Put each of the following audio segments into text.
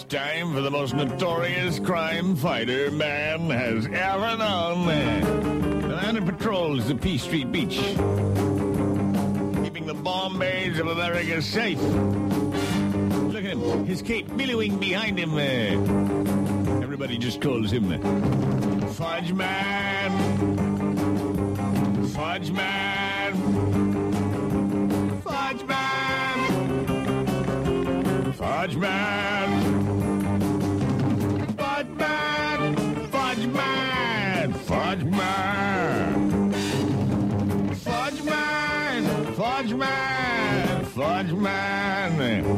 time for the most notorious crime fighter man has ever known. The man who patrols the P Street Beach, keeping the Bombays of America safe. Look at him, his cape billowing behind him. Everybody just calls him Fudge Man. Fudge Man. Fudge Man. Fudge Man. Fudge Man. Fudge Man. Fudge Man. Fudge Man. Fudge Man. Fudge Man.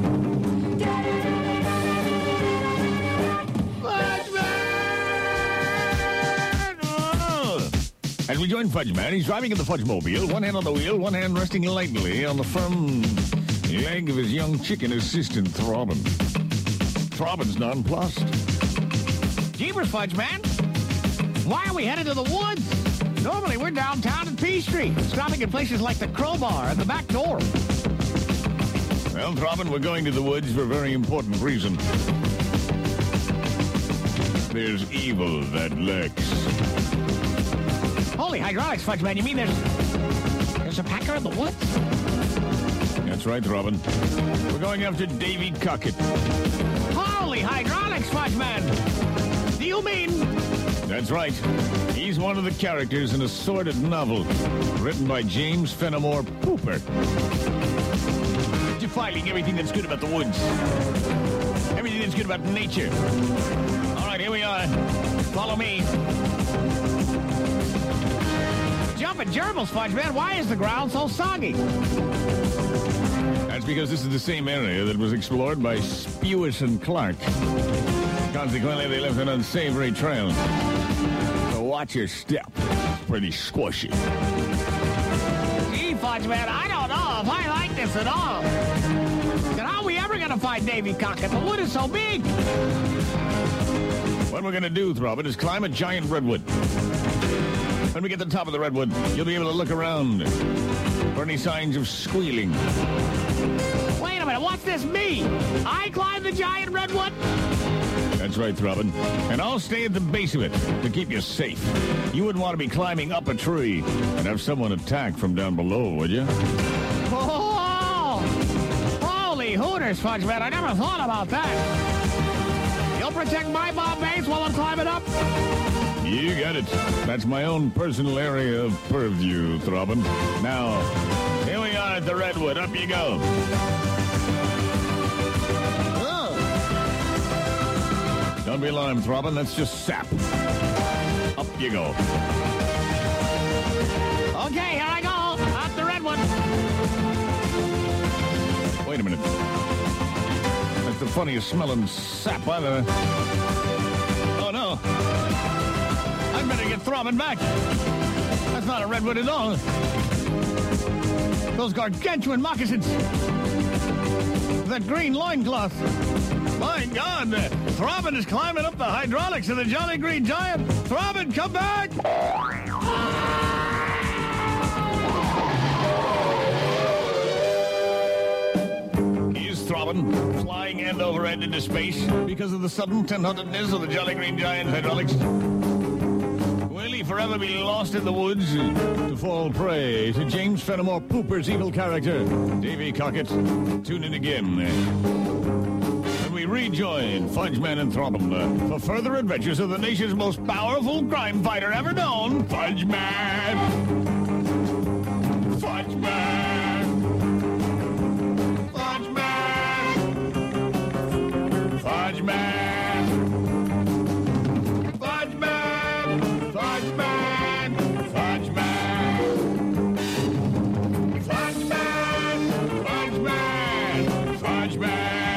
As we join Fudge Man, he's driving in the Fudge Mobile, one hand on the wheel, one hand resting lightly on the firm leg of his young chicken assistant, Throbbin. Throbbin's nonplussed. Jeepers, Fudge Man. Why are we headed to the woods? Normally, we're downtown at P Street, stopping at places like the Crowbar and the back door. Well, Throbbin, we're going to the woods for a very important reason. There's evil that lurks. Holy hydraulics, Fudge Man. You mean there's a packer in the woods? That's right, Throbbin. We're going after Davy Crockett. Holy hydraulics, Fudge Man. Do you mean... That's right. He's one of the characters in a sordid novel written by James Fenimore Cooper, defiling everything that's good about the woods. Everything that's good about nature. All right, here we are. Follow me. Jumping gerbils, Fudge Man. Why is the ground so soggy? That's because this is the same area that was explored by Spewis and Clark. Consequently, they left an unsavory trail. So watch your step. It's pretty squishy. Gee, Fudge Man, I don't know if I like this at all. And how are we ever going to find Davy Crockett? The wood is so big. What we're going to do, Throbbin, is climb a giant redwood. When we get to the top of the redwood, you'll be able to look around for any signs of squealing. Wait a minute, what's this mean? I climb the giant redwood? That's right, Throbbin. And I'll stay at the base of it to keep you safe. You wouldn't want to be climbing up a tree and have someone attack from down below, would you? Oh! Holy hooters, Fudge Man. I never thought about that. You'll protect my bomb base while I'm climbing up? You got it. That's my own personal area of purview, Throbbin. Now, here we are at the redwood. Up you go. Don't be alarmed, Throbbin. That's just sap. Up you go. Okay, here I go. Up the redwood. Wait a minute. That's the funniest smelling sap I've ever... Oh, no. I'd better get Throbbin back. That's not a redwood at all. Those gargantuan moccasins. That green loincloth. My God, Throbbin is climbing up the hydraulics of the Jolly Green Giant. Throbbin, come back! He's Throbbin, flying end over end into space because of the sudden 1000ness of the Jolly Green Giant hydraulics. Will he forever be lost in the woods to fall prey to James Fenimore Cooper's evil character, Davy Crockett? Tune in again when we rejoin Fudge Man and Throbbin for further adventures of the nation's most powerful crime fighter ever known, Fudge Man. Fudge Man. Fudge Man. Fudge Man. Fudge Man!